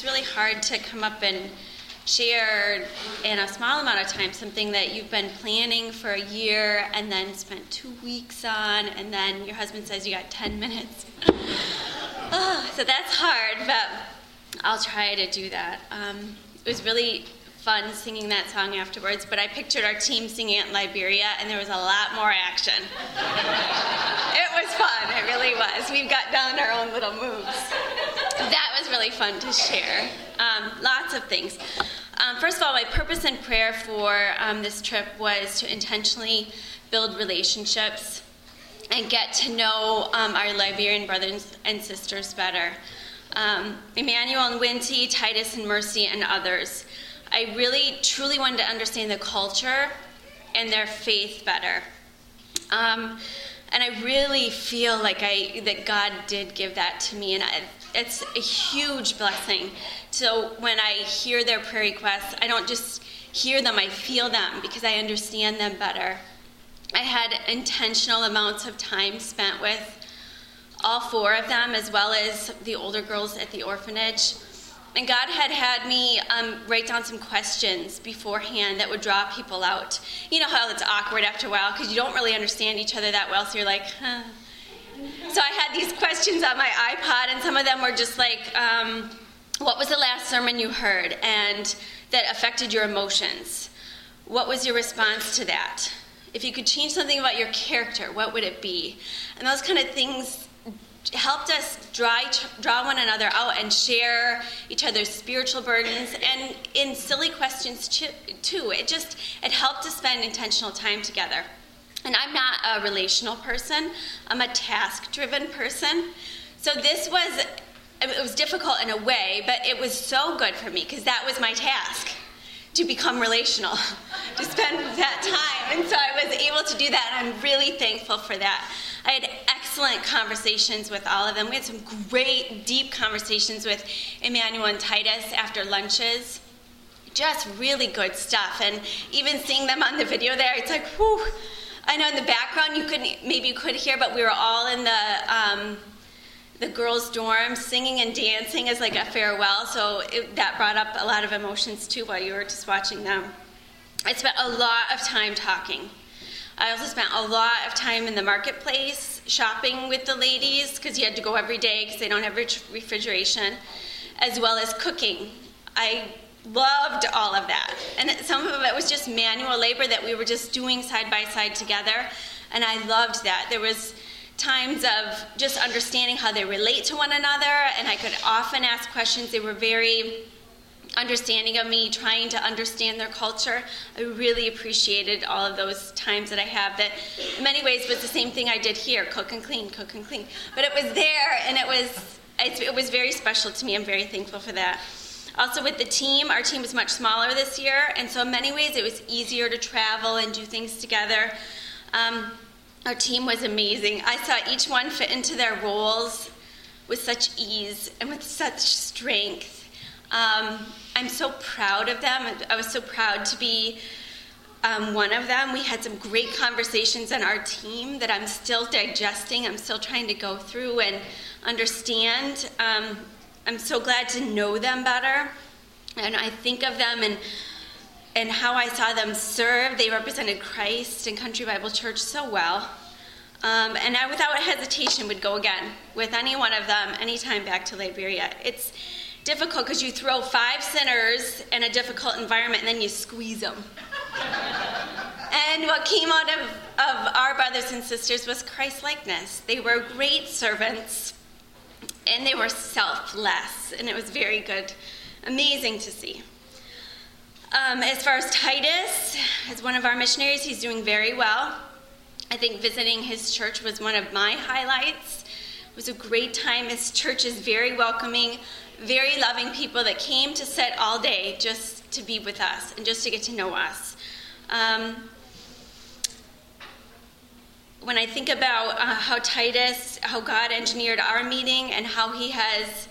it's really hard to come up and share in a small amount of time something that you've been planning for a year and then spent 2 weeks on, and then your husband says you got 10 minutes. So that's hard, but I'll try to do that. It was really fun singing that song afterwards, but I pictured our team singing it in Liberia, and there was a lot more action. It was fun, it really was. We've got down our own little moves. That was really fun to share. Lots of things. First of all, my purpose and prayer for this trip was to intentionally build relationships and get to know our Liberian brothers and sisters better. Emmanuel and Winty, Titus and Mercy, and others. I really, truly wanted to understand the culture and their faith better. And I really feel like that God did give that to me, and it's a huge blessing. So when I hear their prayer requests, I don't just hear them, I feel them because I understand them better. I had intentional amounts of time spent with all 4 of them, as well as the older girls at the orphanage. And God had me write down some questions beforehand that would draw people out. You know how it's awkward after a while because you don't really understand each other that well, so you're like, huh. So I had these questions on my iPod, and some of them were just like, what was the last sermon you heard and that affected your emotions? What was your response to that? If you could change something about your character, what would it be? And those kind of things helped us draw one another out and share each other's spiritual burdens, and in silly questions too. It helped to spend intentional time together. And I'm not a relational person. I'm a task-driven person. So it was difficult in a way, but it was so good for me because that was my task, to become relational, to spend that time. And so I was able to do that, and I'm really thankful for that. I had excellent conversations with all of them. We had some great, deep conversations with Emmanuel and Titus after lunches. Just really good stuff. And even seeing them on the video there, it's like, whew. I know in the background you could hear, but we were all in the girls' dorm singing and dancing as like a farewell. So that brought up a lot of emotions too while you were just watching them. I spent a lot of time talking. I also spent a lot of time in the marketplace shopping with the ladies because you had to go every day because they don't have refrigeration, as well as cooking. I loved all of that. And some of it was just manual labor that we were just doing side by side together, and I loved that. There was times of just understanding how they relate to one another, and I could often ask questions. They were very understanding of me, trying to understand their culture. I really appreciated all of those times that I have that in many ways was the same thing I did here, cook and clean. But it was there, and it was very special to me. I'm very thankful for that. Also with the team, our team was much smaller this year, and so in many ways it was easier to travel and do things together. Our team was amazing. I saw each one fit into their roles with such ease and with such strength. I'm so proud of them. I was so proud to be one of them. We had some great conversations on our team that I'm still digesting. I'm still trying to go through and understand. I'm so glad to know them better. And I think of them and how I saw them serve. They represented Christ and Country Bible Church so well. And I, without hesitation, would go again with any one of them anytime back to Liberia. It's difficult because you throw 5 sinners in a difficult environment and then you squeeze them. And what came out of our brothers and sisters was Christ-likeness. They were great servants, and they were selfless, and it was very good, amazing to see. As far as Titus, as one of our missionaries, he's doing very well. I think visiting his church was one of my highlights. It was a great time. His church is very welcoming, very loving people that came to sit all day just to be with us and just to get to know us. When I think about how God engineered our meeting and how he has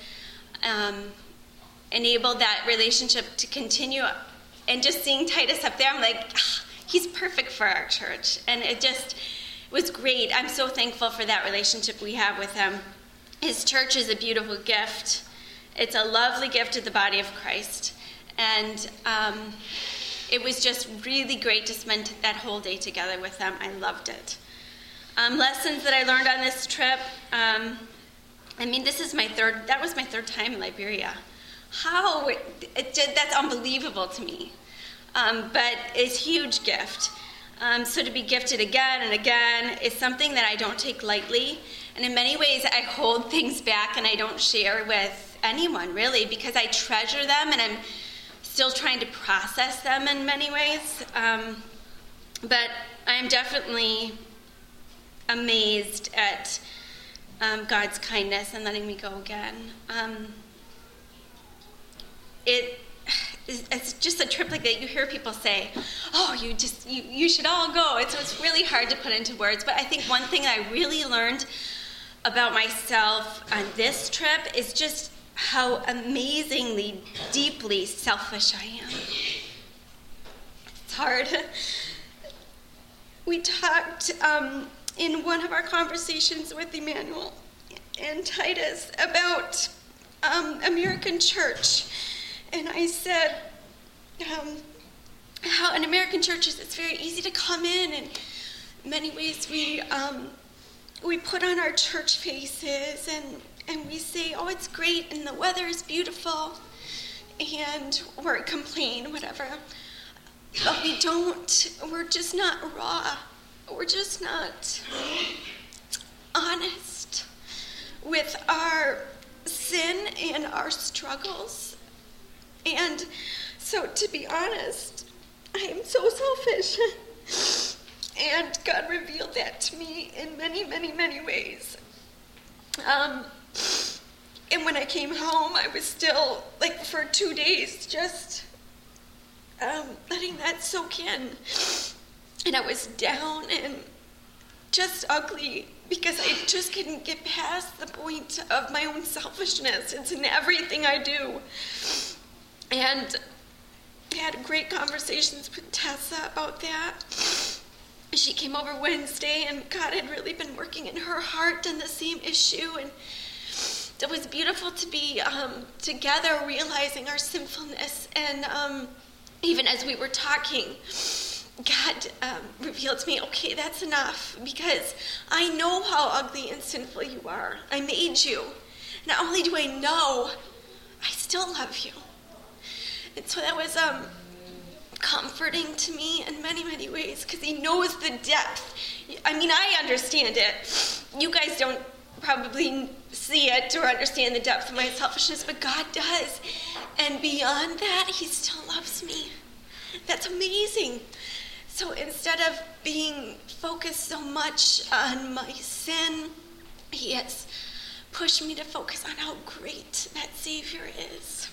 enabled that relationship to continue, and just seeing Titus up there, I'm like, he's perfect for our church. And it was great. I'm so thankful for that relationship we have with him. His church is a beautiful gift. It's a lovely gift to the body of Christ. And it was just really great to spend that whole day together with them. I loved it. Lessons that I learned on this trip. That was my third time in Liberia. That's unbelievable to me. But it's a huge gift. So to be gifted again and again is something that I don't take lightly. And in many ways, I hold things back and I don't share with anyone, really, because I treasure them and I'm still trying to process them in many ways. But I am definitely amazed at God's kindness and letting me go again. It's just a trip like that. You hear people say, "Oh, you should all go." It's really hard to put into words. But I think one thing that I really learned about myself on this trip is just how amazingly, deeply selfish I am. It's hard. We talked in one of our conversations with Emmanuel and Titus about American church. And I said how in American churches it's very easy to come in, and in many ways we put on our church faces and we say, "Oh, it's great and the weather is beautiful," or complain, whatever. But we're just not raw. We're just not honest with our sin and our struggles. And so, to be honest, I am so selfish. And God revealed that to me in many, many, many ways. And when I came home, I was still, for 2 days, just letting that soak in. And I was down and just ugly because I just couldn't get past the point of my own selfishness. It's in everything I do. And I had great conversations with Tessa about that. She came over Wednesday, and God had really been working in her heart on the same issue. And it was beautiful to be together, realizing our sinfulness. And even as we were talking, God revealed to me, okay, that's enough, because I know how ugly and sinful you are. I made you. Not only do I know, I still love you. And so that was comforting to me in many, many ways, because he knows the depth. I mean, I understand it. You guys don't probably see it or understand the depth of my selfishness, but God does. And beyond that, he still loves me. That's amazing. So instead of being focused so much on my sin, he has pushed me to focus on how great that Savior is.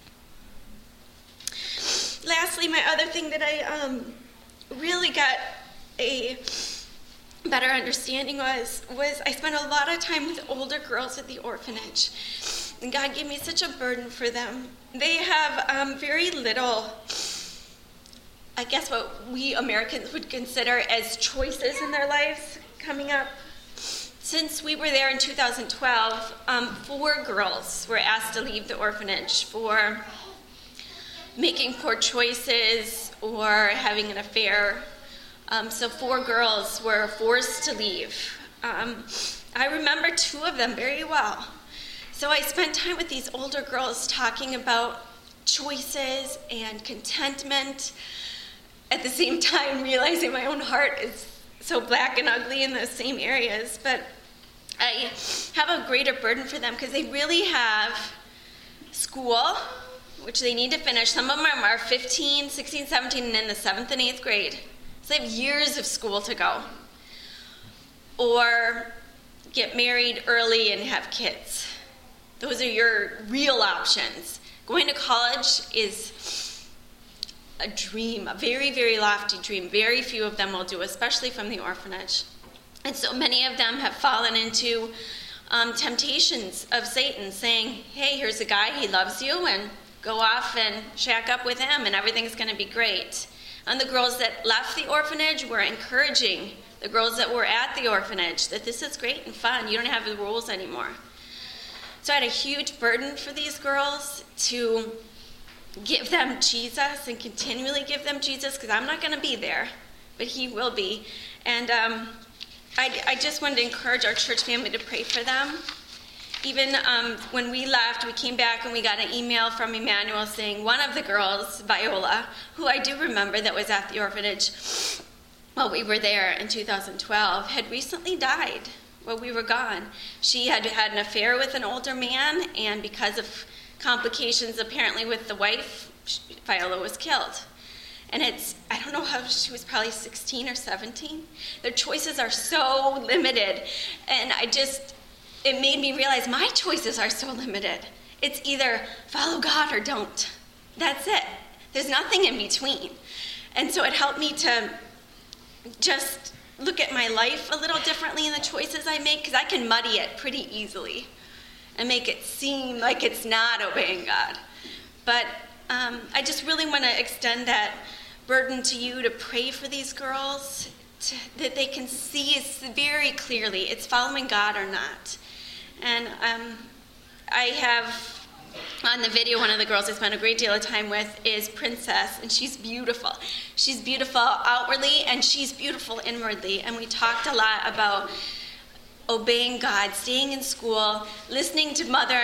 Lastly, my other thing that I really got a better understanding was I spent a lot of time with older girls at the orphanage. And God gave me such a burden for them. They have very little, I guess what we Americans would consider as choices in their lives coming up. Since we were there in 2012, 4 girls were asked to leave the orphanage for making poor choices or having an affair. So 4 girls were forced to leave. I remember 2 of them very well. So I spent time with these older girls talking about choices and contentment, at the same time realizing my own heart is so black and ugly in those same areas. But I have a greater burden for them because they really have school, which they need to finish. Some of them are 15, 16, 17, and in the 7th and 8th grade. So they have years of school to go. Or get married early and have kids. Those are your real options. Going to college is a dream, a very, very lofty dream. Very few of them will do, especially from the orphanage. And so many of them have fallen into temptations of Satan, saying, hey, here's a guy, he loves you, and go off and shack up with him, and everything's going to be great. And the girls that left the orphanage were encouraging the girls that were at the orphanage that this is great and fun. You don't have the rules anymore. So I had a huge burden for these girls to give them Jesus and continually give them Jesus, because I'm not going to be there, but he will be. And I just wanted to encourage our church family to pray for them. Even when we left, we came back and we got an email from Emmanuel saying one of the girls, Viola, who I do remember that was at the orphanage while we were there in 2012, had recently died while we were gone. She had had an affair with an older man, and because of complications apparently with the wife, Viola was killed. And I don't know how, she was probably 16 or 17. Their choices are so limited. And it made me realize my choices are so limited. It's either follow God or don't. That's it. There's nothing in between. And so it helped me to just look at my life a little differently in the choices I make, because I can muddy it pretty easily and make it seem like it's not obeying God. But I just really want to extend that burden to you to pray for these girls, that they can see very clearly it's following God or not. And I have on the video, one of the girls I spent a great deal of time with is Princess, and she's beautiful. She's beautiful outwardly, and she's beautiful inwardly. And we talked a lot about obeying God, staying in school, listening to Mother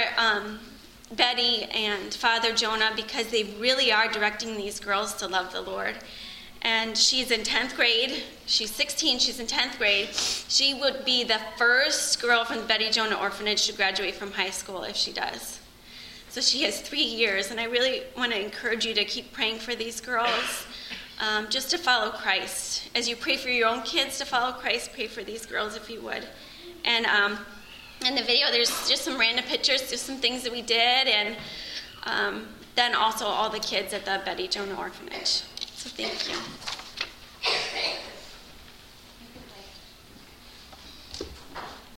Betty and Father Jonah, because they really are directing these girls to love the Lord. And she's in 10th grade. She's 16. She's in 10th grade. She would be the first girl from the Betty Jonah Orphanage to graduate from high school if she does. So she has 3 years, and I really want to encourage you to keep praying for these girls, just to follow Christ. As you pray for your own kids to follow Christ, pray for these girls if you would. And in the video, there's just some random pictures, just some things that we did, and then also all the kids at the Betty Jonah Orphanage. So thank you.